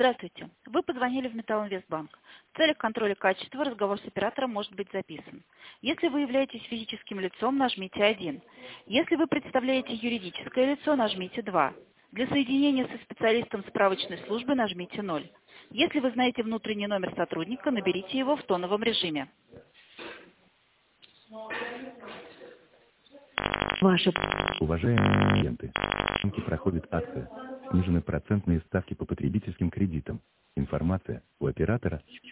Здравствуйте. Вы позвонили в Металлинвестбанк. В целях контроля качества разговор с оператором может быть записан. Если вы являетесь физическим лицом, нажмите 1. Если вы представляете юридическое лицо, нажмите 2. Для соединения со специалистом справочной службы нажмите 0. Если вы знаете внутренний номер сотрудника, наберите его в тоновом режиме. Уважаемые клиенты, в банке проходит акция. Снижены процентные ставки по потребительским кредитам. Информация у оператора